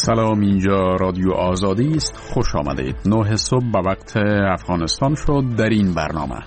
سلام، اینجا رادیو آزادی است. خوش آمدید. 9 صبح به وقت افغانستان شد. در این برنامه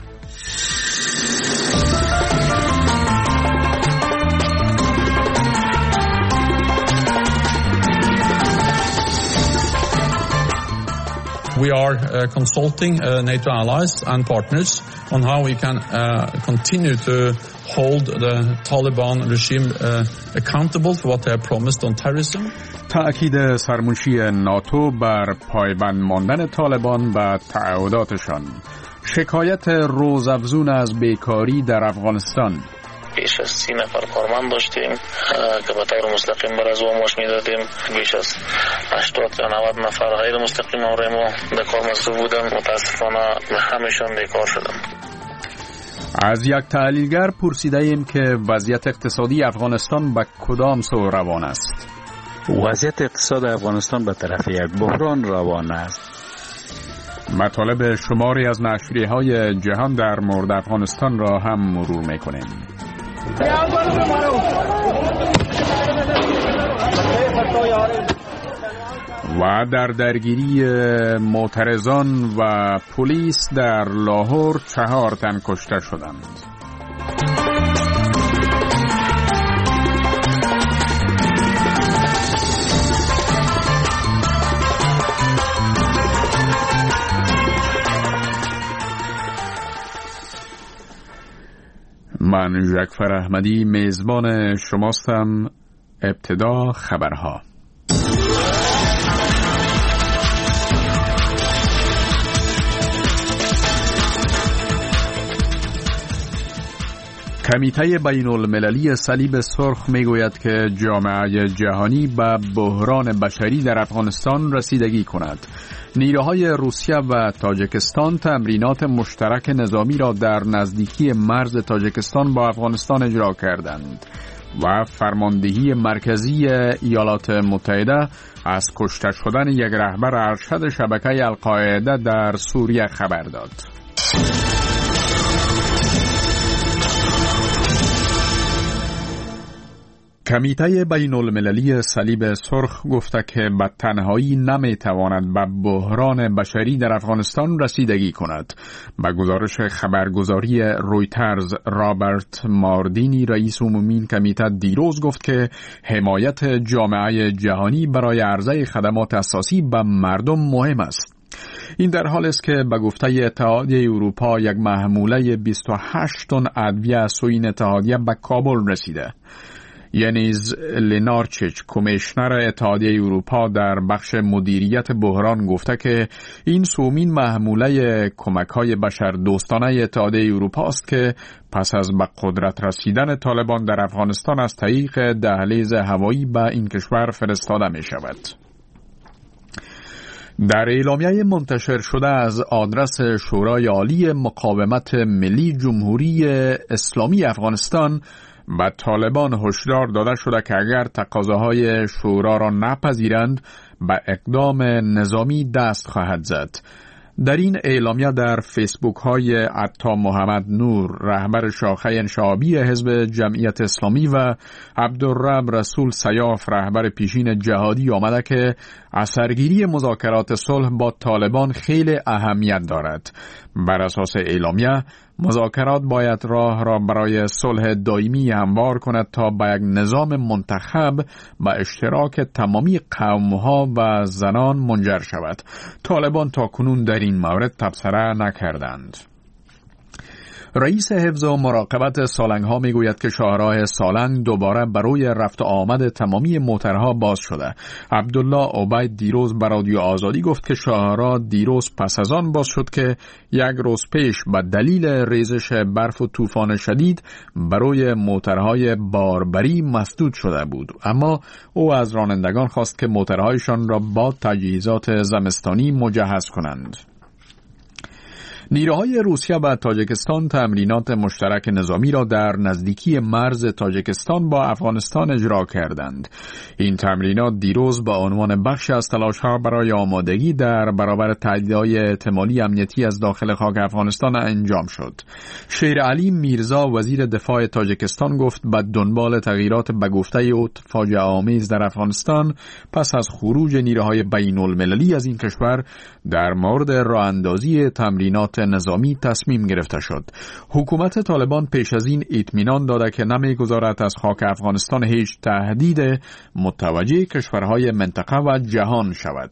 We are consulting NATO allies and partners on how we can continue to hold the Taliban regime accountable for what they have promised on terrorism. تأکید سرمنشی ناتو بر پایبند ماندن طالبان به تعهداتشان. شکایت روزافزون از بیکاری در افغانستان. بیش از 30 نفر کارمند داشتیم که به طور مستقیم بر از معاش میدادیم. بیش از 80 یا 90 نفر غیر مستقیم آمده ما در کار مصروف بودن. متاسفانه همشون بیکار شدن. از یک تحلیلگر پرسیده ایم که وضعیت اقتصادی افغانستان به کدام سو روان است؟ وضعیت اقتصاد افغانستان به طرف یک بحران روان است. مطالب شماری از نشریه‌های جهان در مورد افغانستان را هم مرور می‌کنیم. و در درگیری معترضان و پلیس در لاهور 4 تن کشته شدند. من جعفر احمدی میزبان شماستم. ابتدا خبرها. کمیته بین المللی صلیب سرخ میگوید که جامعه جهانی به بحران بشری در افغانستان رسیدگی کند. نیروهای روسیه و تاجیکستان تمرینات مشترک نظامی را در نزدیکی مرز تاجیکستان با افغانستان اجرا کردند و فرماندهی مرکزی ایالات متحده از کشته شدن یک رهبر ارشد شبکه القاعده در سوریه خبر داد. کمیته بین المللی صلیب سرخ گفته که به تنهایی نمیتواند به بحران بشری در افغانستان رسیدگی کند. به گزارش خبرگزاری رویترز، رابرت ماردینی رئیس عمومی کمیته دیروز گفت که حمایت جامعه جهانی برای عرضه خدمات اساسی به مردم مهم است. این در حال است که به گفته اتحادیه اروپا یک محموله 28 تن ادویه از سوی اتحادیه به کابل رسیده. ینیز لینارچیچ، کمیشنر اتحادیه اروپا در بخش مدیریت بحران گفته که این سومین محموله کمک‌های بشردوستانه اتحادیه اروپا است که پس از به قدرت رسیدن طالبان در افغانستان از طریق دهلیز هوایی به این کشور فرستاده می شود. در اعلامیه منتشر شده از آدرس شورای عالی مقاومت ملی جمهوری اسلامی افغانستان به طالبان هشدار داده شده که اگر تقاضاهای شورا را نپذیرند به اقدام نظامی دست خواهد زد. در این اعلامیه در فیسبوک های عطا محمد نور، رهبر شاخه انشعابی حزب جمعیت اسلامی، و عبدالرب رسول سیاف، رهبر پیشین جهادی، آمده که اثرگیری مذاکرات صلح با طالبان خیلی اهمیت دارد. بر اساس اعلامیه مذاکرات باید راه را برای صلح دائمی هموار کند تا به یک نظام منتخب به اشتراک تمامی قوم‌ها و زنان منجر شود. طالبان تا کنون در این مورد تبصره نکردند. رئیس حفظ و مراقبت سالنگ‌ها میگوید که شاهراه سالنگ دوباره برای رفت و آمد تمامی موترها باز شده. عبدالله عبید دیروز به رادیو آزادی گفت که شاهراه دیروز پس از آن باز شد که یک روز پیش به دلیل ریزش برف و طوفان شدید برای موترهای باربری مسدود شده بود، اما او از رانندگان خواست که موترهایشان را با تجهیزات زمستانی مجهز کنند. نیروهای روسیه و تاجیکستان تمرینات مشترک نظامی را در نزدیکی مرز تاجیکستان با افغانستان اجرا کردند. این تمرینات دیروز با عنوان بخشی از تلاش‌ها برای آمادگی در برابر تهدیدهای احتمالی امنیتی از داخل خاک افغانستان انجام شد. شیر علی میرزا وزیر دفاع تاجیکستان گفت به دنبال تغییرات به گفته او فاجعه آمیز در افغانستان پس از خروج نیروهای بین‌المللی از این کشور در مورد راه اندازی تمرینات نظامی تصمیم گرفته شد. حکومت طالبان پیش از این اطمینان داده که نمی‌گذارد از خاک افغانستان هیچ تهدید متوجه کشورهای منطقه و جهان شود.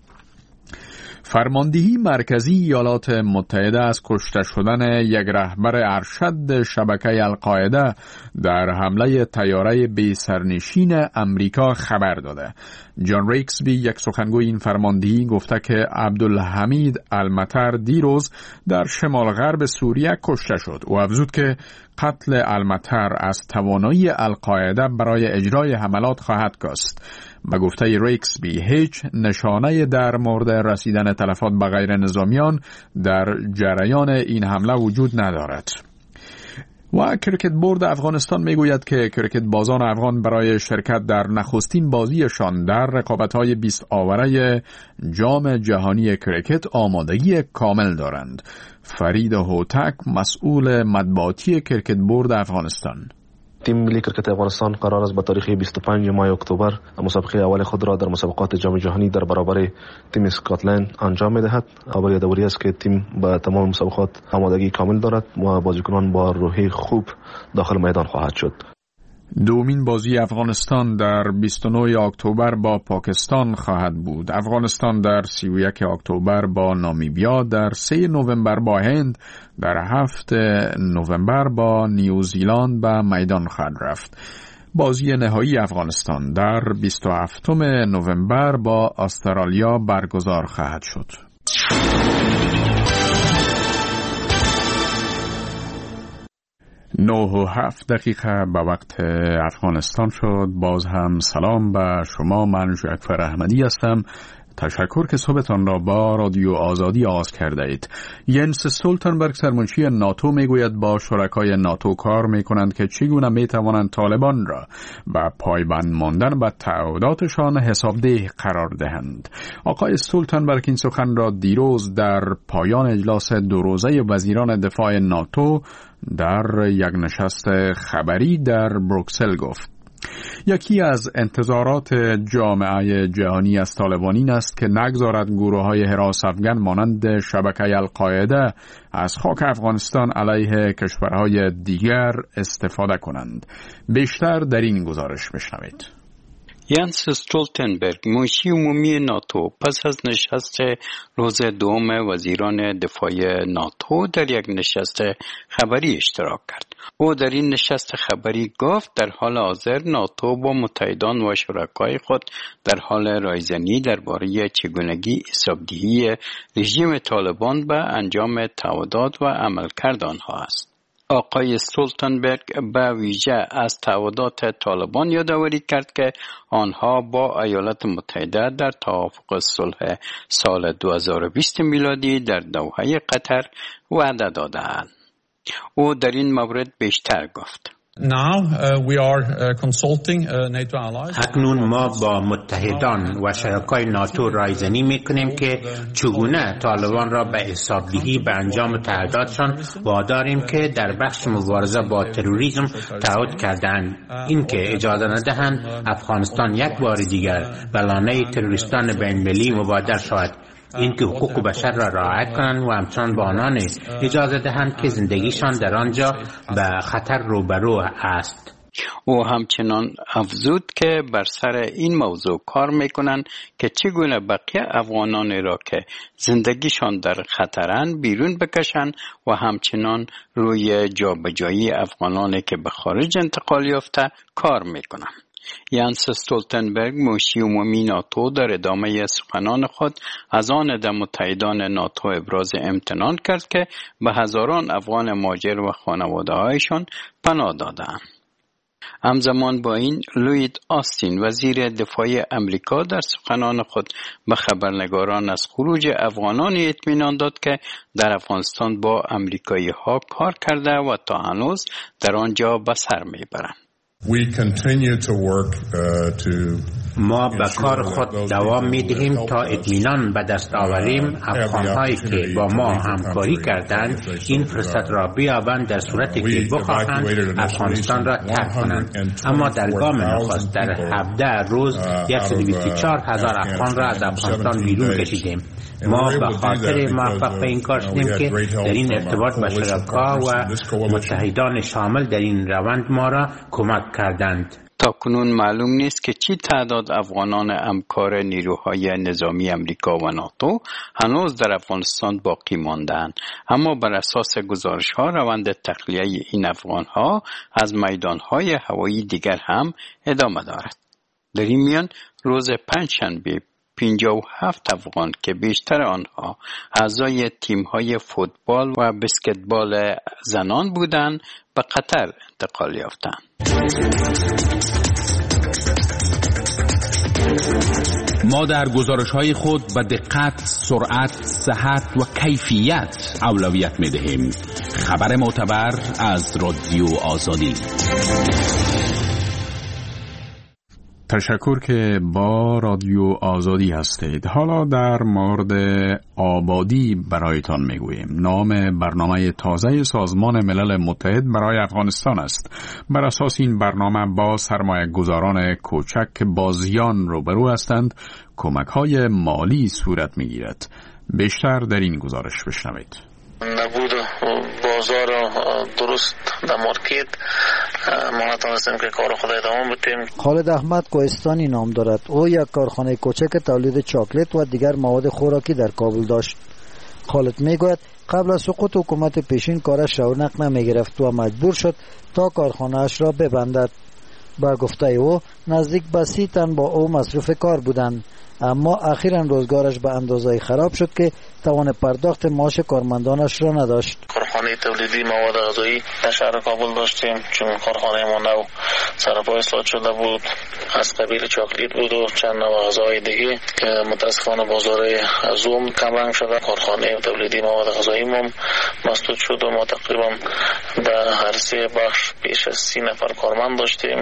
فرماندهی مرکزی ایالات متحده از کشته شدن یک رهبر ارشد شبکه القاعده در حمله طیاره بی سرنشین امریکا خبر داده. جان ریکسبی، یک سخنگوی این فرماندهی، گفته که عبدالحمید المطر دیروز در شمال غرب سوریه کشته شد. او افزود که قتل المطر از توانایی القاعده برای اجرای حملات خواهد کاست. به گفته ریکسبی هیچ نشانه در مورد رسیدن تلفات به غیر نظامیان در جریان این حمله وجود ندارد. و کرکت بورد افغانستان میگوید که کرکت بازان افغان برای شرکت در نخستین بازیشان در رقابت‌های 20 آوره جام جهانی کرکت آمادگی کامل دارند. فرید هوتک، مسئول مطبوعاتی کرکت بورد افغانستان: تیم ملی کرکت افغانستان قرار است به تاریخ 25 ماه اکتبر مسابقه اول خود را در مسابقات جام جهانی در برابر تیم اسکاتلند انجام می‌دهد. اول یادآوری است که تیم به تمام مسابقات آمادگی کامل دارد و بازیکنان با روحیه خوب داخل میدان خواهد شد. دومین بازی افغانستان در 29 اکتبر با پاکستان خواهد بود. افغانستان در 31 اکتبر با نامیبیا، در 3 نوامبر با هند، در 7 نوامبر با نیوزیلند به میدان خواهد رفت. بازی نهایی افغانستان در 27 نوامبر با استرالیا برگزار خواهد شد. 9:07 به وقت افغانستان شد. باز هم سلام به شما، من جعفر احمدی هستم. تشکر که صبحتان را با رادیو آزادی آغاز کرده اید. ینس استولتنبرگ، سرمنشی ناتو، میگوید با شرکای ناتو کار میکنند که چگونه میتوانند طالبان را به پایبند ماندن به تعهداتشان حسابدeh قرار دهند. آقای استولتنبرگ این سخن را دیروز در پایان اجلاس 2 روزه وزیران دفاع ناتو در یک نشست خبری در بروکسل گفت. یکی از انتظارات جامعه جهانی از طالبان این است که نگذارد گروه‌های حراس افغان مانند شبکه القاعده از خاک افغانستان علیه کشورهای دیگر استفاده کنند. بیشتر در این گزارش بشنوید. ینس استولتنبرگ، منشی عمومی ناتو، پس از نشست روز دوم وزیران دفاع ناتو در یک نشست خبری اشتراک کرد. او در این نشست خبری گفت در حال حاضر ناتو با متحدان و شرکای خود در حال رایزنی درباره چگونگی حسابدهی رژیم طالبان به انجام تعهدات و عملکرد آنها است. آقای استولتنبرگ به ویژه از تعهدات طالبان یادآوری کرد که آنها با ایالات متحده در توافق صلح سال 2020 میلادی در دوحه قطر وعده دادند. او در این مورد بیشتر گفت. اکنون ما با متحدان و شرکای ناتو رایزنی میکنیم که چگونه طالبان را به حسابدهی به انجام تعهداتشان واداریم که در بخش مبارزه با تروریسم تعهد کردند. اینکه اجازه ندهند افغانستان یک بار دیگر به لانه تروریستان بین‌المللی مبادر شود. اینکه حقوق بشر را رعایت کنند و همچنان به آنان اجازه دهند که زندگیشان در آنجا به خطر روبرو است. او همچنان افزود که بر سر این موضوع کار میکنند که چگونه بقیه افغانان را که زندگیشان در خطرند بیرون بکشند و همچنان روی جابجایی افغانانی که به خارج انتقال یافته کار میکنند. ینس استولتنبرگ، منشی عمومی ناتو، در ادامه سخنان خود از آن ده متحدان ناتو ابراز امتنان کرد که به هزاران افغان مهاجر و خانواده‌هایشان پناه دادند. همزمان با این لوید آستین وزیر دفاع امریکا در سخنان خود به خبرنگاران از خروج افغانان اطمینان داد که در افغانستان با امریکایی ها کار کرده و تا هنوز در آنجا به سر میبرند. ما به کار خود دوام می‌دهیم تا اطمینان به دست آوریم افغان‌هایی که با ما همکاری کردند این فرصت را بیابند در صورتی که بخواهند افغانستان را ترک کنند. اما در گام نخست در 17 روز 124,000 افغان را از افغانستان بیرون کشیدیم. ما به خاطر موفق به این کار شدیم که در این ارتباط با شرکا و متحدان شامل در این روند ما را کمک کردند. تا کنون معلوم نیست که چی تعداد افغانان همکار نیروهای نظامی امریکا و ناتو هنوز در افغانستان باقی ماندند، اما بر اساس گزارش‌ها روند تخلیه این افغان‌ها از میدان‌های هوایی دیگر هم ادامه دارد. در این میان روز پنجشنبه 57 افغان که بیشتر آنها اعضای تیم‌های فوتبال و بسکتبال زنان بودند به قطر انتقال یافتند. ما در گزارش‌های خود به دقت، سرعت، صحت و کیفیت اولویت می‌دهیم. خبر معتبر از رادیو آزادی. تشکر که با رادیو آزادی هستید. حالا در مورد آبادی برایتان میگوییم. نام برنامه تازه سازمان ملل متحد برای افغانستان است. بر اساس این برنامه با سرمایه گذاران کوچک که با زیان روبرو هستند کمک‌های مالی صورت میگیرد. بیشتر در این گزارش بشنوید. نبود بازار درست در مارکت ما نتونستیم که کار خود ادامه بدیم. خالد احمد کوهستانی نام دارد. او یک کارخانه کوچک تولید چاکلت و دیگر مواد خوراکی در کابل داشت. خالد میگوید قبل از سقوط حکومت پیشین کارش رونق نمیگرفت و مجبور شد تا کارخانه اش را ببندد. با گفته او نزدیک به 30 تن با او مصروف کار بودند، اما اخیراً روزگارش به اندازه خراب شد که توان پرداخت معاش کارمندانش را نداشت. کارخانه تولیدی مواد غذایی در شهر کابل داشتیم، چون کارخانه ما نو سرپای اصلاح شده بود، از قبیل چاکلیت بود و چند نوع غذاهای دیگه که متاسفانه بازار زوم کم رنگ شده. کارخانه تولیدی مواد غذایی ما مسدود شد و ما تقریبا در هر 3 بخش بیش از 30 نفر کارمند داشتیم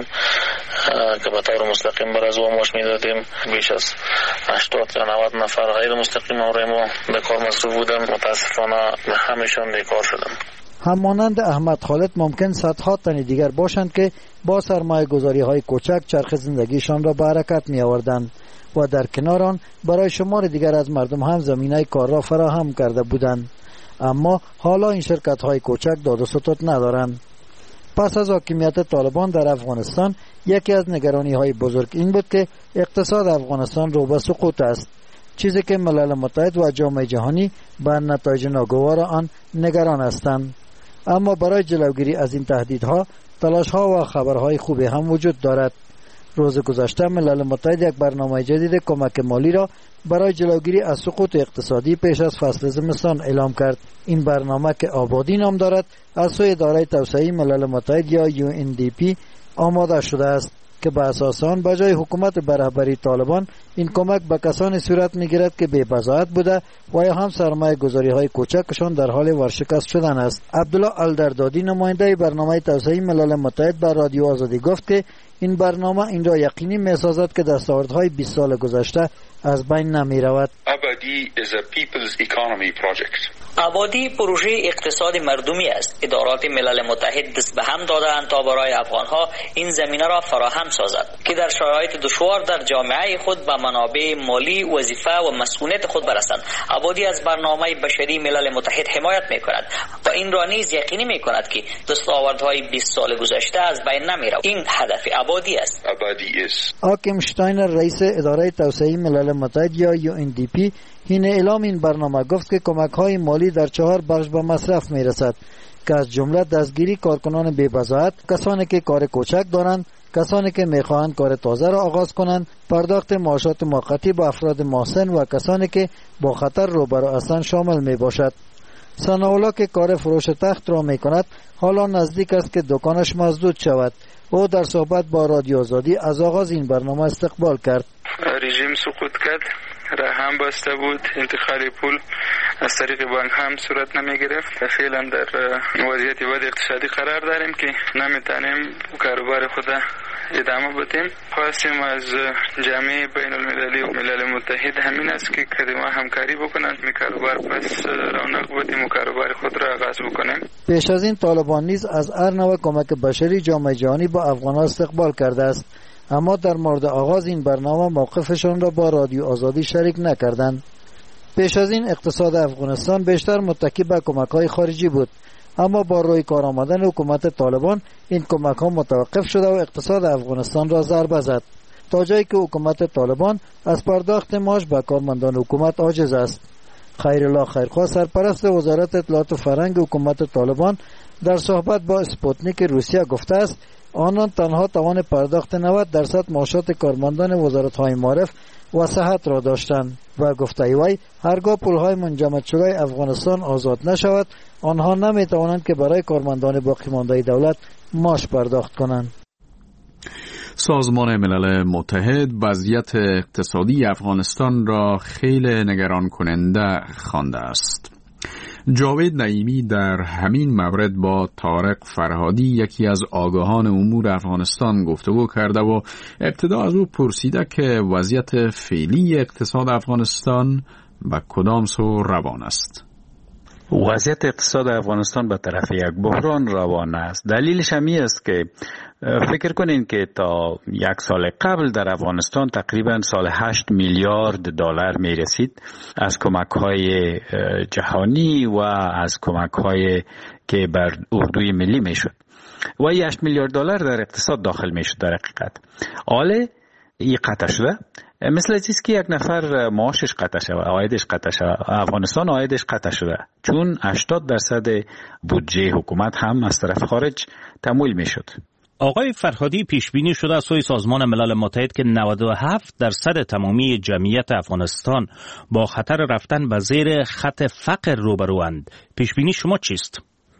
که به طور مستقیم بر از او معاش میدادیم. بیش از 80 یا 90 نفر غیر مستقیم ما به کار مصروف بودن. متاسفانه همشون بیکار شدن. همانند احمد خالد ممکن صدها تن دیگر باشند که با سرمایه گذاری های کوچک چرخ زندگیشان را به حرکت می آوردند و در کنار آن برای شمار دیگر از مردم هم زمینه کار را فراهم کرده بودند، اما حالا این شرکت های کوچک داد و ستد ندارند. پس از حاکمیت طالبان در افغانستان یکی از نگرانی های بزرگ این بود که اقتصاد افغانستان رو به سقوط است، چیزی که ملل متحد و جامعه جهانی بر نتایج ناگوار آن نگران هستند. اما برای جلوگیری از این تهدیدها تلاش‌ها و خبرهای خوبی هم وجود دارد. روز گذشته ملل متحد یک برنامه جدید کمک مالی را برای جلوگیری از سقوط اقتصادی پیش از فصل زمستان اعلام کرد. این برنامه که آبادی نام دارد از سوی اداره توسعه ملل متحد یا UNDP آماده شده است که به اساس آن به جای حکومت برهبری طالبان این کمک به کسانی صورت میگیرد که بی بضاعت بوده و یا هم سرمایه گذاری های کوچکشان در حال ورشکست شدن است. عبدالله الدردادی نماینده برنامه توسعه ملل متحد بر رادیو آزادی گفت که این برنامه این را یقینی می‌سازد که دستاوردهای 20 سال گذشته از بین نمی رود. آبادی is a people's economy project. آبادی پروژه اقتصاد مردمی است. ادارات ملل متحد دست به هم دادند تا برای افغانها این زمینه را فراهم سازد که در شرایط دشوار در جامعه خود به منابع مالی، وظیفه و مسئولیت خود برسند. آبادی از برنامه بشری ملل متحد حمایت می‌کند و این را نیز یقینی می‌کند که دستاوردهای 20 سال گذشته از بین نمی رود. این هدف آبادی است. آبادی است. آکیم شتاینر رئیس اداره توسعه ملل متحد یا UNDP حین اعلام این برنامه گفت که کمک‌های مالی در 4 بخش به مصرف می‌رسد که از جمله دستگیری کارکنان بی بضاعت، کسانی که کار کوچک دارند، کسانی که می‌خواهند کار تازه را آغاز کنند، پرداخت معاشات موقتی به افراد محسن و کسانی که با خطر روبرو هستند شامل می‌باشد. ثناءالله که کار فروش تخت را می کند حالا نزدیک است که دکانش مسدود شود. او در صحبت با رادیو آزادی از آغاز این برنامه استقبال کرد. رژیم سقوط کرد، راه هم بسته بود، انتقال پول از طریق بانک هم صورت نمی گرفت. فعلا در وضعیت بد اقتصادی قرار داریم که نمیتونیم کاروبار خود ادامه بدیم. خواستیم از جامعه بین المللی و ملل متحد همین است که کدام همکاری بکنند می کاروبار پس رونق بدیم و کاروبار خود را آغاز بکنیم. پیش از این طالبان نیز از هر نوع کمک بشری جامعه جهانی با افغانان استقبال کرده است، اما در مورد آغاز این برنامه موقفشان را با رادیو آزادی شریک نکردند. پیش از این اقتصاد افغانستان بیشتر متکی به کمک‌های خارجی بود، اما با روی کار آمدن حکومت طالبان این کمک‌ها متوقف شده و اقتصاد افغانستان را ضربه زد، تا جایی که حکومت طالبان از پرداخت معاش به کارمندان حکومت عاجز است. خیرالله خیرخواه سرپرست وزارت اطلاعات و فرهنگ حکومت طالبان در صحبت با اسپوتنیک روسیه گفته است آنان تنها توان پرداخت 90% معاشات کارمندان وزارت‌های معارف و صحت را داشتند و گفته وی هرگاه پول‌های منجمد شده افغانستان آزاد نشود آنها نمی‌توانند که برای کارمندان باقی مانده دولت معاش پرداخت کنند. سازمان ملل متحد وضعیت اقتصادی افغانستان را خیلی نگران کننده خوانده است. جاوید نعیمی در همین مورد با طارق فرهادی یکی از آگاهان امور افغانستان گفتگو کرده و ابتدا از او پرسیده که وضعیت فعلی اقتصاد افغانستان به کدام سو روان است. وضعیت اقتصاد افغانستان به طرف یک بحران روان است. دلیلش همی است که فکر کنین که تا یک سال قبل در افغانستان تقریبا سال 8 میلیارد دلار می رسید از کمک‌های جهانی و از کمک‌های که بر اردوی ملی می شد و 8 میلیارد دلار در اقتصاد داخل می شد. در حقیقت حالا این قطع شده، مثل چیزی که یک نفر معاشش قطع شده، عایدش قطع شده. افغانستان عایدش قطع شده چون 80% بودجه حکومت هم از طرف خارج تمویل می شد. آقای فرهادی پیش بینی شده از سوی سازمان ملل متحد که 97% تمامی جمعیت افغانستان با خطر رفتن به زیر خط فقر روبروند. پیش بینی شما چیست؟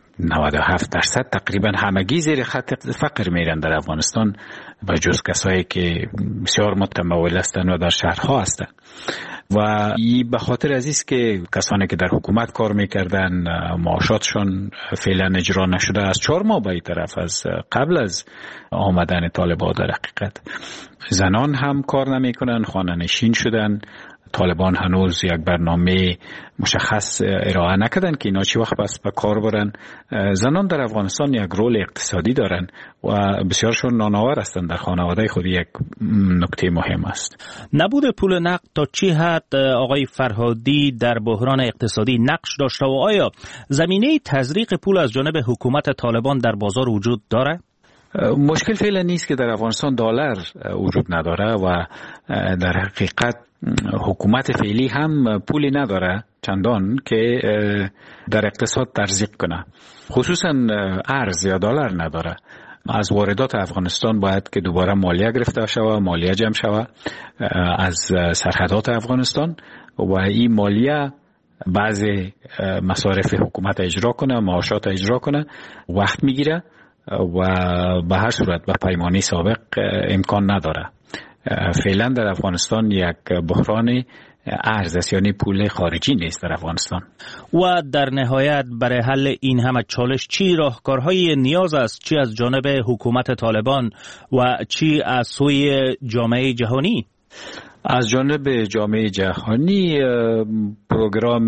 97% تقریبا همگی زیر خط فقر میرن در افغانستان و جز کسایی که بسیار متمول هستند و در شهرها هستند و این به خاطر از است که کسانی که در حکومت کار میکردن معاشاتشون فعلا اجرا نشده از 4 ماه به این طرف از قبل از آمدن طالبان. در حقیقت زنان هم کار نمیکنن، خانه نشین شدن. طالبان هنوز یک برنامه مشخص ارائه نکردن که اینا چی وقت بس به کار برن. زنان در افغانستان یک رول اقتصادی دارن و بسیارشون نانآور هستند در خانواده خود. یک نکته مهم است. نبود پول نقد تا چی حد آقای فرهادی در بحران اقتصادی نقش داشته و آیا زمینه تزریق پول از جانب حکومت طالبان در بازار وجود داره؟ مشکل فعلا نیست که در افغانستان دلار وجود نداره و در حقیقت حکومت فعلی هم پولی نداره چندان که در اقتصاد تزریق کنه، خصوصا ارز یا دلار نداره. از واردات افغانستان باید که دوباره مالیه گرفته شود، مالیه جمع شود از سرحدات افغانستان و این مالیه بعض مصارف حکومت اجرا کنه، معاشات اجرا کنه، وقت میگیره و به هر صورت به پیمانی سابق امکان نداره. فعلا در افغانستان یک بحران ارز است، یعنی پول خارجی نیست در افغانستان. و در نهایت برای حل این همه چالش چی راهکارهای نیاز است، چی از جانب حکومت طالبان و چی از سوی جامعه جهانی؟ از جانب جامعه جهانی پروگرام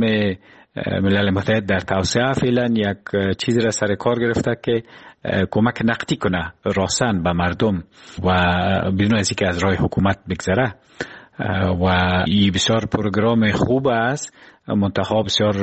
ملل متحد در توسعه فعلا یک چیزی را سر کار گرفته که کمک نقدی کنه راسن به مردم و بدون از اینکه از راه حکومت بگذره و این بسیار پروگرام خوب است، منتها بسیار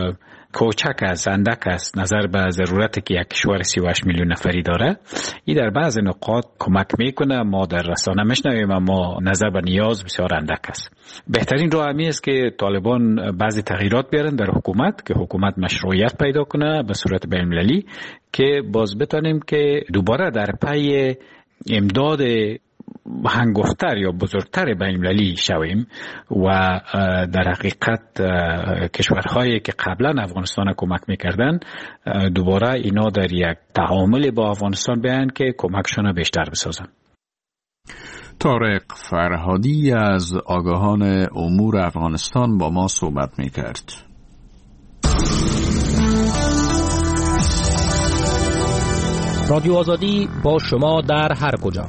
کوچک است، اندک است نظر به ضرورتی که یک کشور 38 میلیون نفری داره. این در بعض نقاط کمک میکنه، ما در رسانه میشنویم اما نظر به نیاز بسیار اندک است. بهترین راه همی است که طالبان بعضی تغییرات بیارن در حکومت که حکومت مشروعیت پیدا کنه به صورت بین‌المللی که باز بتونیم که دوباره در پی امداد هنگفتر یا بزرگتر بین‌المللی شویم و در حقیقت کشورهایی که قبلا افغانستان کمک میکردن دوباره اینا در یک تعامل با افغانستان بیان که کمکشون بیشتر بسازن. طارق فرهادی از آگاهان امور افغانستان با ما صحبت میکرد. رادیو آزادی با شما در هر کجا.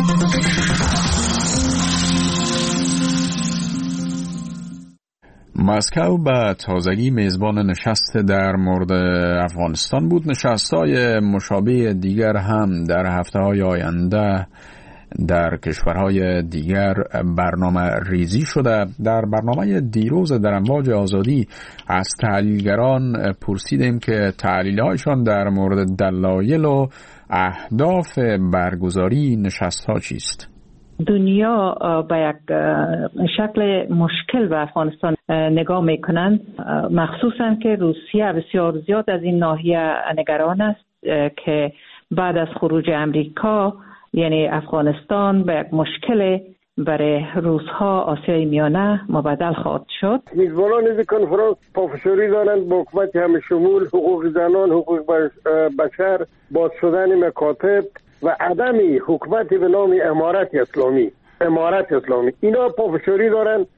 مسکو به تازگی میزبان نشست در مورد افغانستان بود. نشست‌های مشابه دیگر هم در هفته‌های آینده در کشورهای دیگر برنامه ریزی شده. در برنامه دیروز در امواج آزادی از تحلیلگران پرسیدیم که تحلیل‌هایشان در مورد دلایل و اهداف برگزاری نشست‌ها چیست؟ دنیا به یک شکل مشکل به افغانستان نگاه میکنند، مخصوصا که روسیه بسیار زیاد از این ناحیه نگران است که بعد از خروج امریکا یعنی افغانستان به یک مشکل برای روس‌ها آسیای میانه مبدل خواهد شد. میزبانان این کنفرانس پافشاری دارند با حکومت همشمول، حقوق زنان، حقوق بشر، باز شدن مکاتب و عدم حکومت به نام امارت اسلامی اینا پافشاری دارند.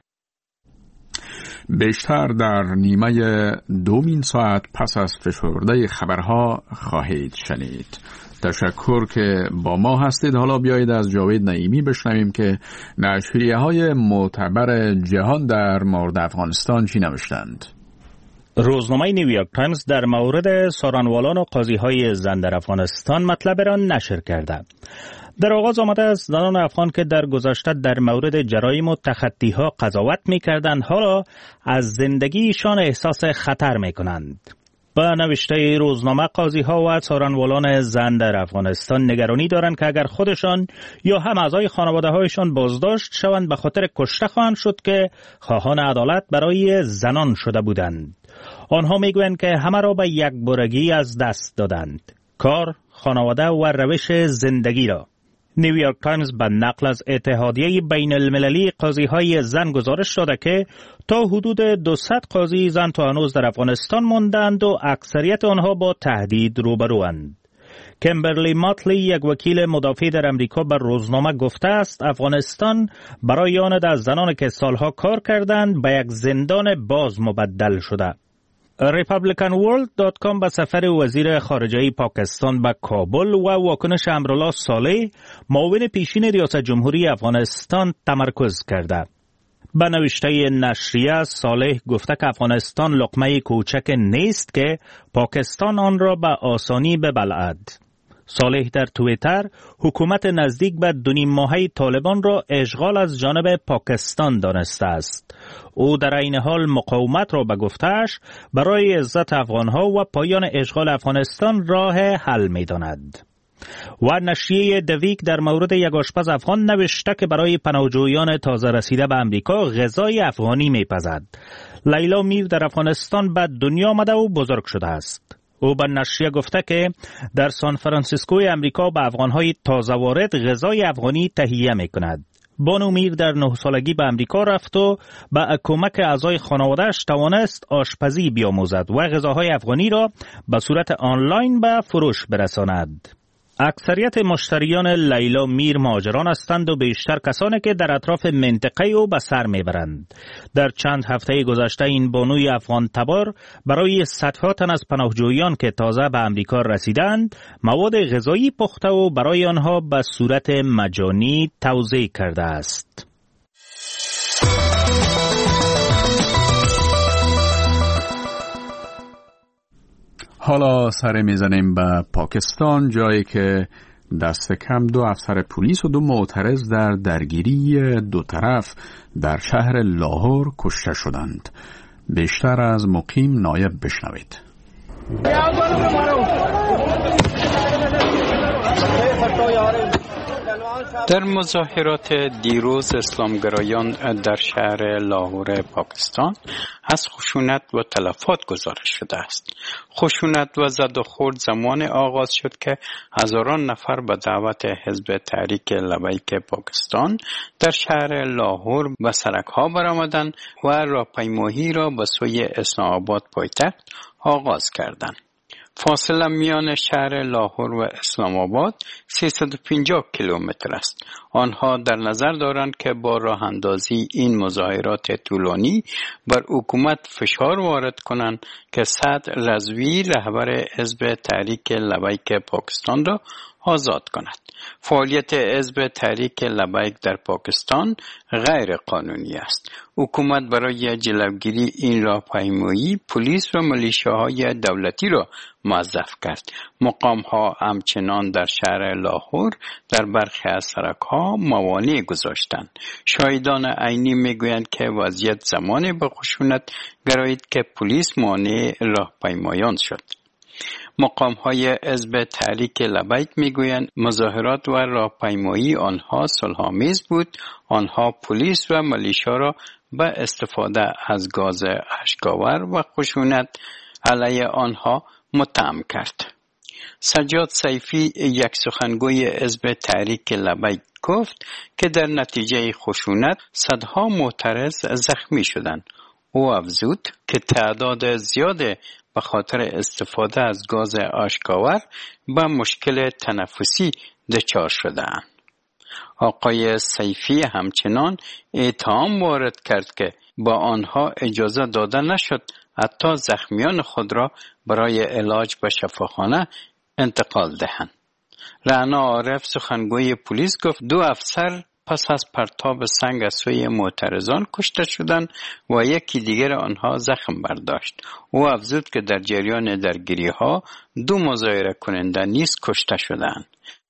بیشتر در نیمه دومین ساعت پس از فشرده خبرها خواهید شنید. تشکر که با ما هستید. حالا بیایید از جاوید نعیمی بشنویم که نشریه‌های معتبر جهان در مورد افغانستان چی نوشتند. روزنامه نیویورک تایمز در مورد سارنوالان و قاضی‌های زن در افغانستان مطلب را نشر کرده. در آغاز آمده از زنان افغان که در گذشته در مورد جرایم و تخطی‌ها قضاوت می‌کردند، حالا از زندگیشان احساس خطر می‌کنند. با نوشته روزنامه قاضی‌ها و سارنوالان زن در افغانستان نگرانی دارند که اگر خودشان یا هم اعضای خانواده‌هایشان بازداشت شوند به خاطر کشته خواهند شد که خواهان عدالت برای زنان شده بودند. آنها میگویند که همه را به یک بارگی از دست دادند: کار، خانواده و روش زندگی را. نیویورک تایمز به نقل از اتحادیه بین المللی قاضی‌های زن گزارش داده که تا حدود 200 قاضی زن تا هنوز در افغانستان ماندند و اکثریت آنها با تهدید روبروند. کمبرلی ماتلی، یک وکیل مدافع در امریکا، بر روزنامه گفته است افغانستان برای آن از زنان که سالها کار کردند به یک زندان باز مبدل شده. republicanworld.com به سفر وزیر خارجه پاکستان به کابل و واکنش امرالله صالح، معاون پیشین ریاست جمهوری افغانستان، تمرکز کرده. به نوشته نشریه صالح گفته که افغانستان لقمه کوچک نیست که پاکستان آن را به آسانی ببلعد. صالح در توییتر حکومت نزدیک به 2.5 ماهه طالبان را اشغال از جانب پاکستان دانسته است. او در این حال مقاومت را به گفته‌اش برای عزت افغانها و پایان اشغال افغانستان راه حل می‌داند. و نشریه دویک در مورد یک آشپز افغان نوشته که برای پناهجویان تازه رسیده به امریکا غذای افغانی می‌پزد. لیلا میر در افغانستان به دنیا آمده و بزرگ شده است. او به نشریه گفته که در سان فرانسیسکوی امریکا به افغانهای تازه وارد غذای افغانی تهیه می‌کند. بانو میر در 9 سالگی به امریکا رفت و با کمک اعضای خانواده‌اش توانست آشپزی بیاموزد و غذاهای افغانی را به صورت آنلاین به فروش برساند. اکثریت مشتریان لیلا میر مهاجران هستند و بیشتر کسانی که در اطراف منطقه او به سر میبرند. در چند هفته گذشته این بانوی افغان تبار برای صدها تن از پناهجویان که تازه به امریکا رسیدند مواد غذایی پخته و برای آنها به صورت مجانی توزیع کرده است. حالا سر میزنیم به پاکستان، جایی که دست کم 2 افسر پلیس و 2 معترض در درگیری 2 طرف در شهر لاهور کشته شدند. بیشتر از مقیم نایب بشنوید. در مظاهرات دیروز اسلامگرایان در شهر لاهور پاکستان از خشونت و تلفات گزارش شده است. خشونت و زد و خورد زمان آغاز شد که هزاران نفر به دعوت حزب تحریک لبیک پاکستان در شهر لاهور به سرک‌ها برآمدند و راهپیمایی را به سوی اسلام آباد پایتخت آغاز کردند. فاصله میان شهر لاهور و اسلام آباد 350 کیلومتر است. آنها در نظر دارند که با راه اندازی این مظاهرات طولانی بر حکومت فشار وارد کنند که سعد رضوی رهبر حزب تحریک لبیک پاکستان را آزاد کند. فعالیت حزب تحریک لبیک در پاکستان غیر قانونی است. حکومت برای جلوگیری این راهپیمایی پلیس و ملیشیاهای دولتی را موظف کرد. مقام‌ها همچنان در شهر لاهور در برخی از سرک‌ها موانع گذاشتند. شاهدان عینی میگویند که وضعیت زمانی به خشونت گرایید که پلیس مانع راهپیمایان شد. مقام‌های حزب تحریک لبیک میگویند مظاهرات و راهپیمایی آنها صلح‌آمیز بود. آنها پلیس و میلیشیا را به استفاده از گاز اشک‌آور و خشونت علیه آنها متهم کرد. سجاد سیفی یک سخنگوی حزب تحریک لبیک گفت که در نتیجه خشونت صدها معترض زخمی شدند. او افزود که تعداد زیاد به خاطر استفاده از گاز اشک‌آور به مشکل تنفسی دچار شدند. آقای سیفی همچنان اتهام وارد کرد که با آنها اجازه داده نشد حتی زخمیان خود را برای علاج به شفاخانه انتقال دهند. رعنا عارف سخنگوی پلیس گفت 2 افسر پس از پرتاب سنگ از سوی معترضان کشته شدند و یکی دیگر آنها زخم برداشت. او افزود که در جریان درگیری‌ها 2 مظاهره کننده نیز کشته شدند.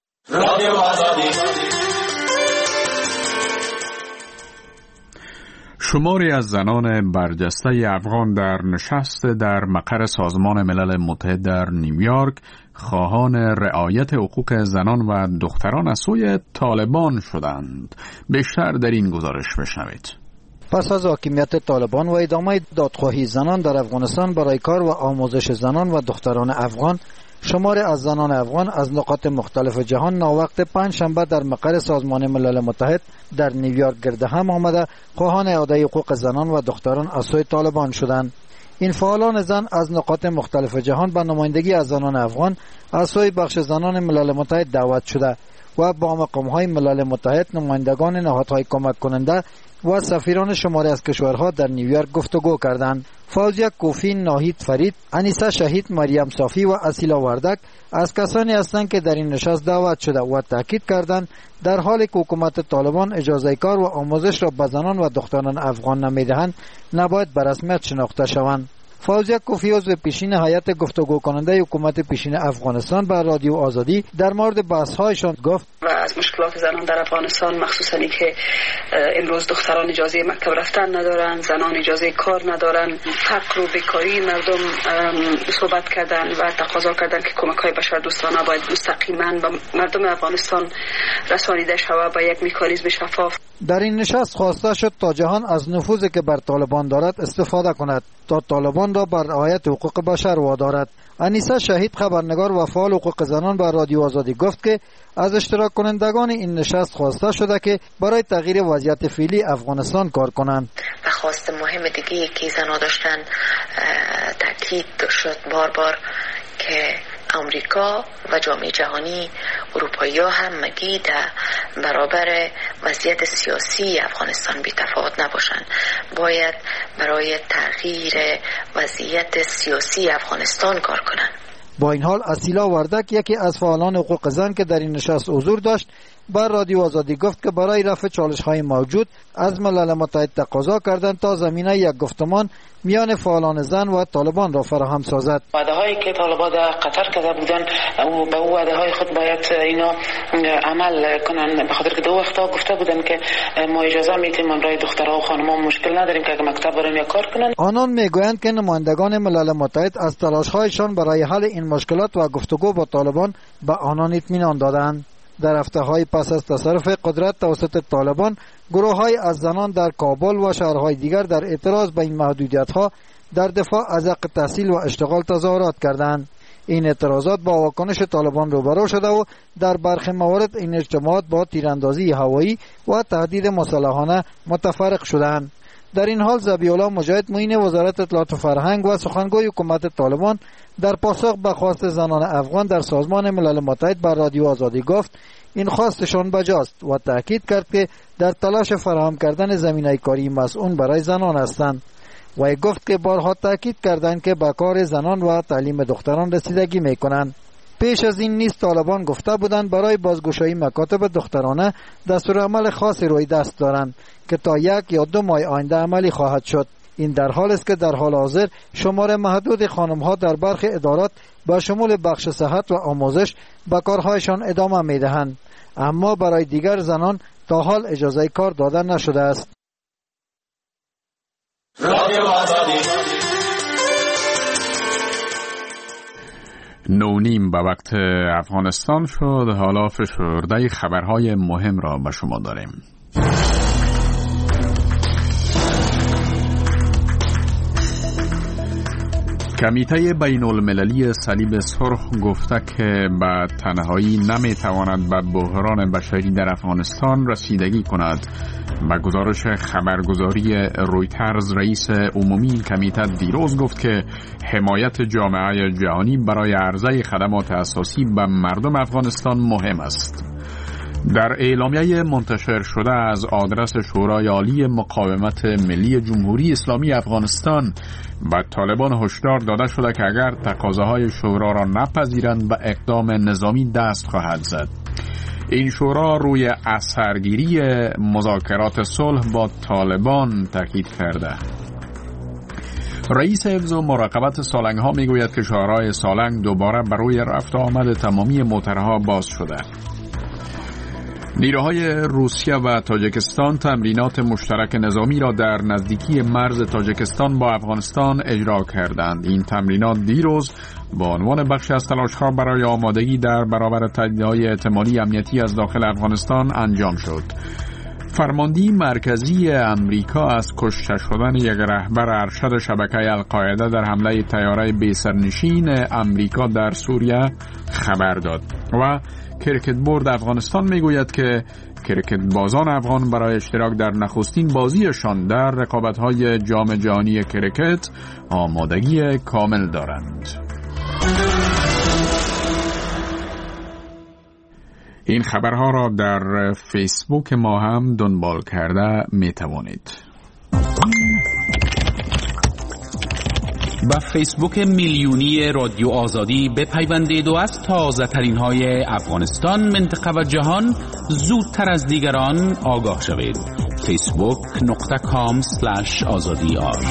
شماری از زنان برجسته افغان در نشست در مقر سازمان ملل متحد در نیویورک خواهان رعایت حقوق زنان و دختران از سوی طالبان شدند. بیشتر در این گزارش بشنوید. پس از حاکمیت طالبان و ادامه دادخواهی زنان در افغانستان برای کار و آموزش زنان و دختران افغان، شماری از زنان افغان از نقاط مختلف جهان ناوقت پنجشنبه در مقر سازمان ملل متحد در نیویورک گرد هم آمده خواهان اعاده حقوق زنان و دختران از سوی طالبان شدند. این فعالان زن از نقاط مختلف جهان به نمایندگی از زنان افغان از سوی بخش زنان ملل متحد دعوت شده و با مقام‌های ملل متحد، نمایندگان نهادهای کمک کننده و سفیران شماری از کشورها در نیویورک گفتگو کردند. فوزیه کوفی، ناهید فرید، انیسه شهید، مریم صافی و اسیلا وردک از کسانی هستند که در این نشست دعوت شده و تاکید کردند در حالی که حکومت طالبان اجازه کار و آموزش را به زنان و دختران افغان نمیدهند نباید به رسمیت شناخته شوند. فوزیه کوفی عضو پیشین هیئت گفتگو کننده حکومت پیشین افغانستان با رادیو آزادی در مورد بحث‌هایشان گفت و از مشکلات زنان در افغانستان، مخصوصا که امروز دختران اجازه مکتب رفتن ندارن، زنان اجازه کار ندارن، فقر و بیکاری مردم صحبت کردن و تقاضا کردن که کمک‌های بشردوستانه باید مستقیما به مردم افغانستان رسانیده شود با یک مکانیزم شفاف. در این نشست خواسته شد تا جهان از نفوذی که بر طالبان دارد استفاده کند تا طالبان را بر رعایت حقوق بشر وادارد. انیسه شهید، خبرنگار و فعال حقوق زنان، با رادیو آزادی گفت که از اشتراک کنندگان این نشست خواسته شده که برای تغییر وضعیت فعلی افغانستان کار کنند. و خواست مهم دیگه که زنها داشتن تاکید شد بار که امریکا و جامعه جهانی، اروپایی‌ها هم مگی در برابر وضعیت سیاسی افغانستان بی تفاوت نباشند. باید برای تغییر وضعیت سیاسی افغانستان کار کنند. با این حال اسیلا وردک، یکی از فعالان حقوق زن که در این نشست حضور داشت، بر رادیو آزادی گفت که برای رفع چالش‌های موجود از ملل متحد تقاضا کردند تا زمینه یک گفتمان میان فعالان زن و طالبان را فراهم سازد. وعده‌هایی که طالبان در قطر کرده بودند او به او وعده‌های خود باید اینا عمل کنند، به خاطر که دو وقتا گفته بودند که ما اجازه میدیم برای دخترها و خانم‌ها مشکل نداریم که اگه مکتب برن یا کار کنند. آنان میگویند که نمایندگان ملل متحد از تلاش‌هایشان برای حل این مشکلات و گفتگو با طالبان به آنان اطمینان دادند. در هفته‌های پس از تصرف قدرت توسط طالبان، گروه‌های از زنان در کابل و شهرهای دیگر در اعتراض به این محدودیت‌ها در دفاع از حق تحصیل و اشتغال تظاهرات کردند. این اعتراضات با واکنش طالبان روبرو شده و در برخی موارد این اجتماعات با تیراندازی هوایی و تهدید مسلحانه متفرق شدند. در این حال ذبیح‌الله مجاهد معین وزارت اطلاعات و فرهنگ و سخنگوی حکومت طالبان در پاسخ به خواست زنان افغان در سازمان ملل متحد بر رادیو آزادی گفت این خواستشان بجاست و تأکید کرد که در تلاش فراهم کردن زمینه کاری مسئول برای زنان هستند. و گفت که بارها تأکید کردند که به کار زنان و تعلیم دختران رسیدگی میکنند. پیش از این نیز طالبان گفته بودند برای بازگشایی مکاتب دخترانه دستورالعمل خاصی روی دست دارند که تا 1 یا 2 ماه آینده عملی خواهد شد. این در حال است که در حال حاضر شمار محدود خانم‌ها در برخی ادارات با شمول بخش صحت و آموزش به کارهایشان ادامه می‌دهند، اما برای دیگر زنان تا حال اجازه کار داده نشده است. رادیو آزادی 9:30 به وقت افغانستان شد. حالا فشرده خبرهای مهم را به شما داریم. کمیته بین المللی صلیب سرخ گفته که به تنهایی نمیتواند به بحران بشری در افغانستان رسیدگی کند. به گزارش خبرگزاری رویترز، رئیس عمومی این کمیته دیروز گفت که حمایت جامعه جهانی برای عرضه خدمات اساسی به مردم افغانستان مهم است. در اعلامیه منتشر شده از آدرس شورای عالی مقاومت ملی جمهوری اسلامی افغانستان به طالبان هشدار داده شده که اگر تقاضاهای شورا را نپذیرند به اقدام نظامی دست خواهد زد. این شورا روی اثرگیری مذاکرات صلح با طالبان تاکید کرده. رئیس حفظ و مراقبت سالنگ ها میگوید که شاهراه سالنگ دوباره برای رفت و آمد تمامی موترها باز شده. نیروهای روسیه و تاجیکستان تمرینات مشترک نظامی را در نزدیکی مرز تاجیکستان با افغانستان اجرا کردند. این تمرینات دیروز با عنوان بخشی از تلاش‌ها برای آمادگی در برابر تهدیدهای احتمالی امنیتی از داخل افغانستان انجام شد. فرماندهی مرکزی امریکا از کشته شدن یک رهبر ارشد شبکه القاعده در حمله طیاره بی‌سرنشین امریکا در سوریه خبر داد. و کرکت بورد افغانستان میگوید که کرکت بازان افغان برای اشتراک در نخستین بازیشان در رقابت‌های جام جهانی کرکت آمادگی کامل دارند. این خبرها را در فیسبوک ما هم دنبال کرده می توانید. با فیسبوک میلیونی رادیو آزادی بپیوندید و از تازه ترین های افغانستان، منطقه و جهان زودتر از دیگران آگاه شوید. facebook.com/azadi.ar.